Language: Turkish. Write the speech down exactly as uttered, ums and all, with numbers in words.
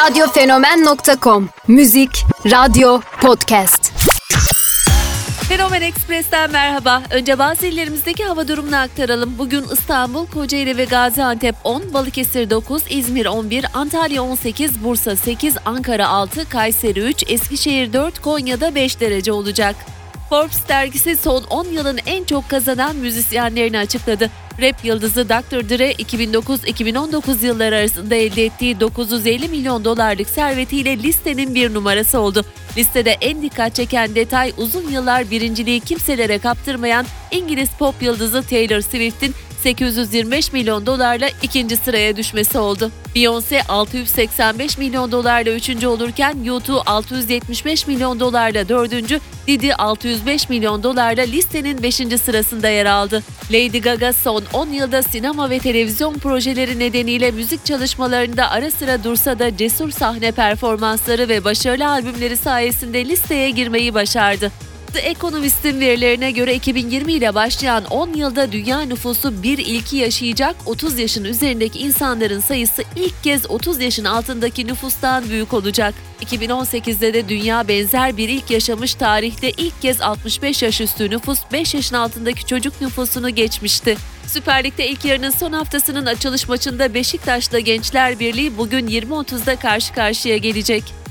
radyofenomen nokta com. Müzik, radyo, podcast. Fenomen Express'ten merhaba. Önce bazı illerimizdeki hava durumunu aktaralım. Bugün İstanbul, Kocaeli ve Gaziantep on, Balıkesir dokuz, İzmir on bir, Antalya on sekiz, Bursa sekiz, Ankara altı, Kayseri üç, Eskişehir dört, Konya'da beş derece olacak. Forbes dergisi son on yılın en çok kazanan müzisyenlerini açıkladı. Rap yıldızı doktor Dre iki bin dokuz iki bin on dokuz yılları arasında elde ettiği dokuz yüz elli milyon dolarlık servetiyle listenin bir numarası oldu. Listede en dikkat çeken detay uzun yıllar birinciliği kimselere kaptırmayan İngiliz pop yıldızı Taylor Swift'in sekiz yüz yirmi beş milyon dolarla ikinci sıraya düşmesi oldu. Beyoncé altı yüz seksen beş milyon dolarla üçüncü olurken U iki altı yüz yetmiş beş milyon dolarla dördüncü, Diddy altı yüz beş milyon dolarla listenin beşinci sırasında yer aldı. Lady Gaga son on yılda sinema ve televizyon projeleri nedeniyle müzik çalışmalarında ara sıra dursa da cesur sahne performansları ve başarılı albümleri sayesinde listeye girmeyi başardı. The Economist'in verilerine göre iki bin yirmi ile başlayan on yılda dünya nüfusu bir ilki yaşayacak, otuz yaşın üzerindeki insanların sayısı ilk kez otuz yaşın altındaki nüfustan büyük olacak. iki bin on sekizde de dünya benzer bir ilk yaşamış, tarihte ilk kez altmış beş yaş üstü nüfus beş yaşın altındaki çocuk nüfusunu geçmişti. Süper Lig'de ilk yarının son haftasının açılış maçında Beşiktaş'la Gençler Birliği bugün yirmi otuzda karşı karşıya gelecek.